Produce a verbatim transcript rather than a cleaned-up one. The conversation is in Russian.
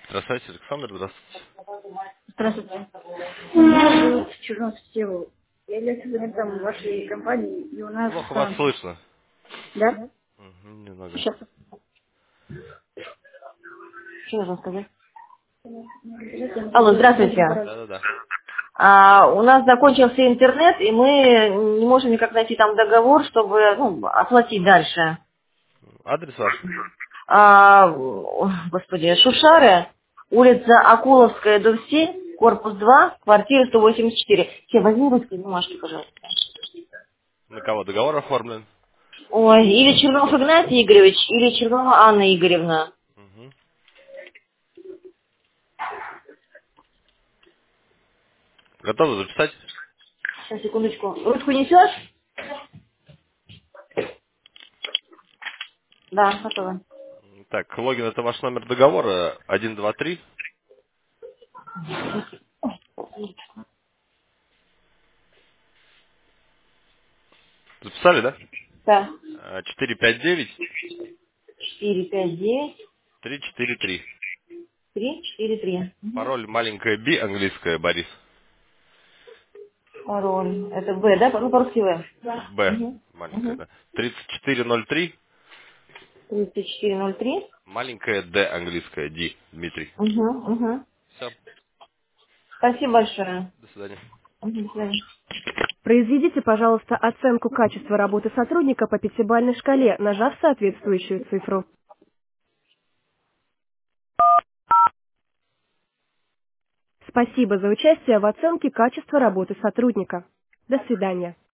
Здравствуйте, Александр, здравствуйте. Здравствуйте. Меня зовут Чернов Всеволод. Я являюсь клиентом вашей компании, и у нас Плохо вас там... слышно. Да? Мгм, немного. Сейчас. Что нужно сказать? Алло, здравствуйте. Да-да-да. А, у нас закончился интернет, и мы не можем никак найти там договор, чтобы ну, оплатить дальше. Адрес ваш? А, о, господи, Шушары, улица Акуловская, дом семь, корпус два, квартира сто восемьдесят четыре. Все, возьми русские бумажки, пожалуйста. На кого договор оформлен? Ой, или Чернов Игнатий Игоревич, или Чернова Анна Игоревна. Мгм. Готовы записать? Сейчас, секундочку. Ручку несешь? Да, готова. Так, логин это ваш номер договора один два три. Записали, да? Да. А, четыре пять девять Четыре, пять, девять, три четыре три. три, четыре, три. Пароль маленькая Би, английская, Борис. Пароль. Это В, да? Ну, по-русски В. Б, Угу. маленькая, Угу. да. тридцать четыре ноль три, тридцать четыре ноль три. маленькая Д, английская, Ди, Дмитрий. Угу, угу. Все, Спасибо большое. до свидания. Угу, до свидания. Произведите, пожалуйста, оценку качества работы сотрудника по пятибалльной шкале, нажав соответствующую цифру. Спасибо за участие в оценке качества работы сотрудника. До свидания.